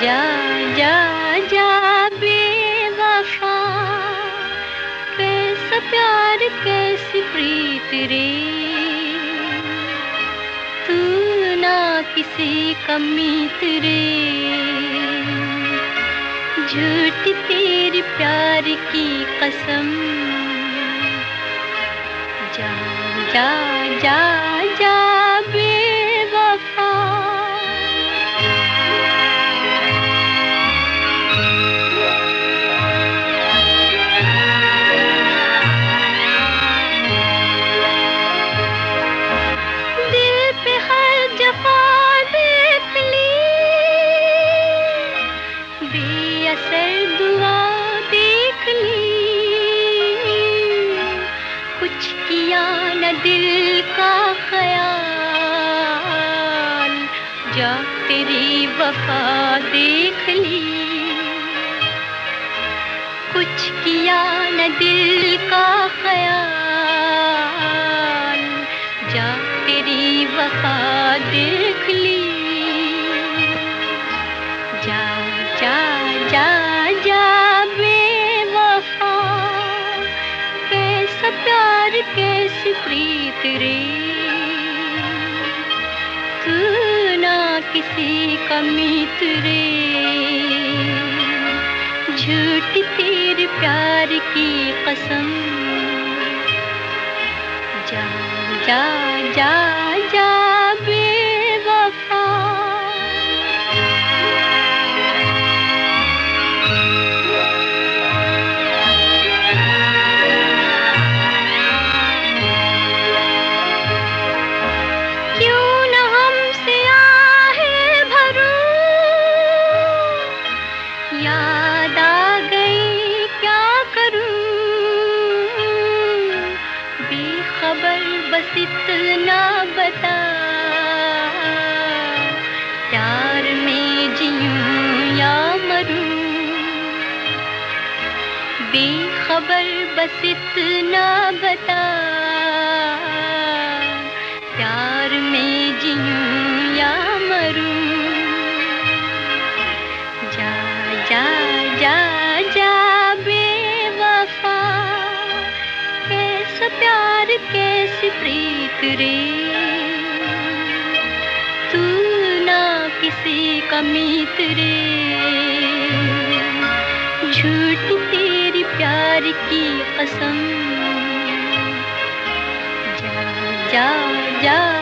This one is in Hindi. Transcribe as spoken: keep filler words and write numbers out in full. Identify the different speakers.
Speaker 1: जा जा जा बेवफा, कैसा प्यार कैसी प्रीत रे, तू ना किसी का मीत रे, झूठी तेरी प्यार की कसम। जा जा जा जा बेवफा। दिल पे हर जफा देख ली, बेअसर दुआ देख ली, कुछ किया न दिल का ख्याल, जा तेरी वफा देख ली, कुछ किया न दिल का ख्याल, जा तेरी वफा देख ली। जा जा जा जा बेवफा, कैसा प्यार कैसी प्रीत रे, तू ना किसी का मीत रे, झूठी तेरे प्यार की कसम। जा जा जा जा बेवफा। याद आ गई क्या करूं, बेखबर बस इतना बता, प्यार में जीऊं या मरूं, बेखबर बस इतना बता, प्यार में जीऊं या मरूं। जा जा जा जा बेवफा, कैसा प्यार कैसी प्रीत रे, तू ना किसी का मीत रे, झूठी तेरी प्यार की कसम। जा जा जा